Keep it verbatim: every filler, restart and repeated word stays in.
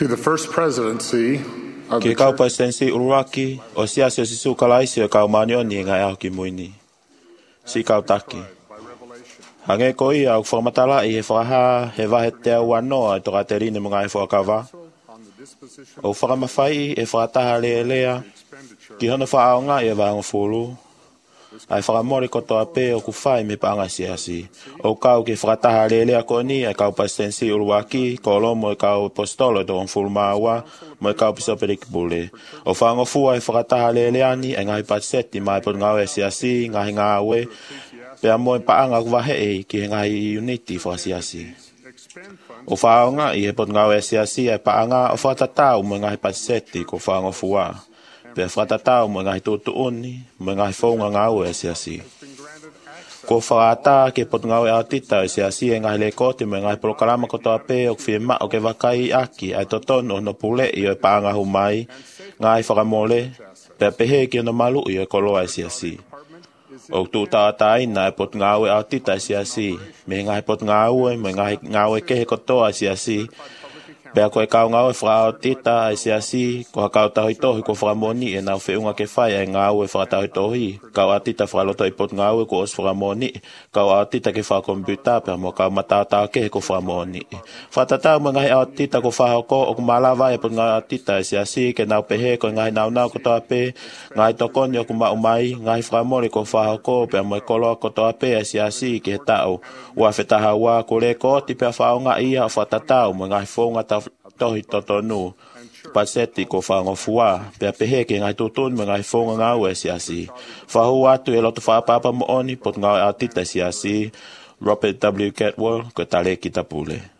To the first presidency of Ke the kau Church presidency uruaki o sia sia sisu kalaisi o kau manioni ngai au ki muini. Si kau taki. by revelation, Hange koi au whakamatala i he whakaha he wahe te au anoa e toka te rine mga e whakawa. on the disposition O whakamawhai e whakataha lea lea expenditure ki hono whaaonga e wāngo fulu. Ai whakamori kotoa pē o ku whai me paanga siasi. O kau ke whakataha lea lea ko ni e kau presidency uruaki ko lomo e kau apostolo e toon fulu maawa mo e kau piso perikibule. O whaango fua e whakataha lea lea ni e ngai patseti mai pot ngau e siasi ngai ngā awe pea mo e paanga kuwahe e ki he ngai unity whakasiasi. expend funds O whaonga i he pot ngau e siasi e paanga o whakatatau mo ngai patseti ko whaango fua. Pea whakatatau mo ngai tūtu uni mo ngai whaunga ngau e siasi. been granted access Ko whakata ke pot ngau e autita e siasi e ngai le kote mo ngai prokarama kotoa pē o kwhima o ke wakai aki ai totono no pule i o e paanga humai ngai whakamole pea pehe ki ono malu i o e koloa e siasi. O tu tātai na e pot ngau e autita e siasi me ngai pot ngau e mo ngai ngau e kehe kotoa e siasi. Pea koe kau ngau e whakao tita e siasi, ko hakau tahui tohi ko whakamoni e nau whiunga ke whai e ngau e whakatahui tohi. Kau a tita whakaloto i pot ngau e ko os whakamoni, kau a tita ke whakakomputa pea mo kau matatao ke ko whakamoni. Whatatau mo ngai a tita ko whahoko o kumalawa e pot ngau a tita e siasi, ke nau pehe ko ngai nau nau kotoa pe, ngai tokoni o kuma umai, ngai whakamori ko whahoko pea mo e koloa kotoa pe e siasi ke he tau. Ua whetaha ua ko le koti pea whaonga ia o whatatau mo ngai whaunga tau tohi totonu paseti ko whango fua pea pehe ke ngai tutun me ngai whonga ngau e siasi whahu atu e loto whapapa mo oni pot ngau e atita siasi Robert W. Catwell ko tale ki tapule.